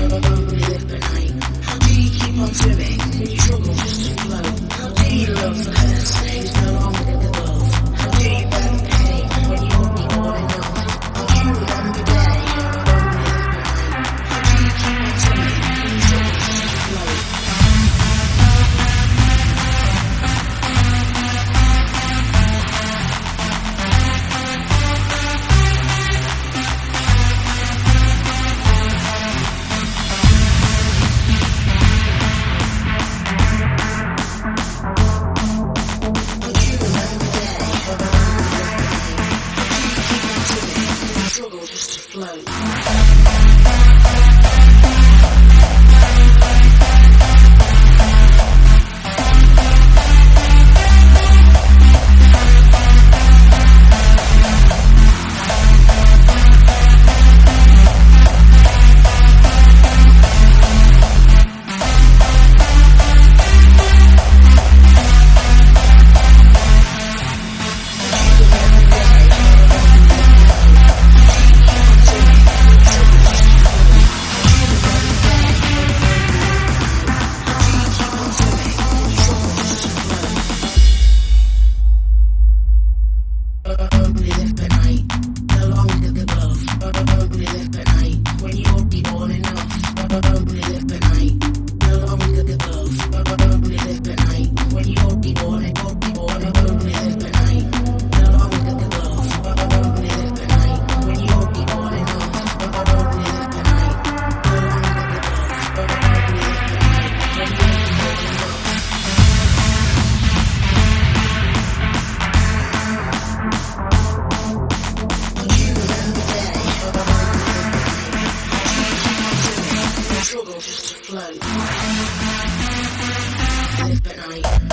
only live at night. How do you keep on swimming when you struggle just to float? How do you love the person who's no longer in the world? How do you bear the pain when you won't be born enough? How do you remember the day when you only live at night? How do you keep on swimming when you struggle just to float? Struggle just to float. Only live at night, no longer the above. Only live at night, when you won't be born enough. Only live at night, no longer the above. Only live at night, when you won't be born. Only live at night, no longer the above. Only live at night, when you won't be born enough. Only live at night, no longer the above. Only live at night, when you won't be born enough. Struggle just to float. Live at night.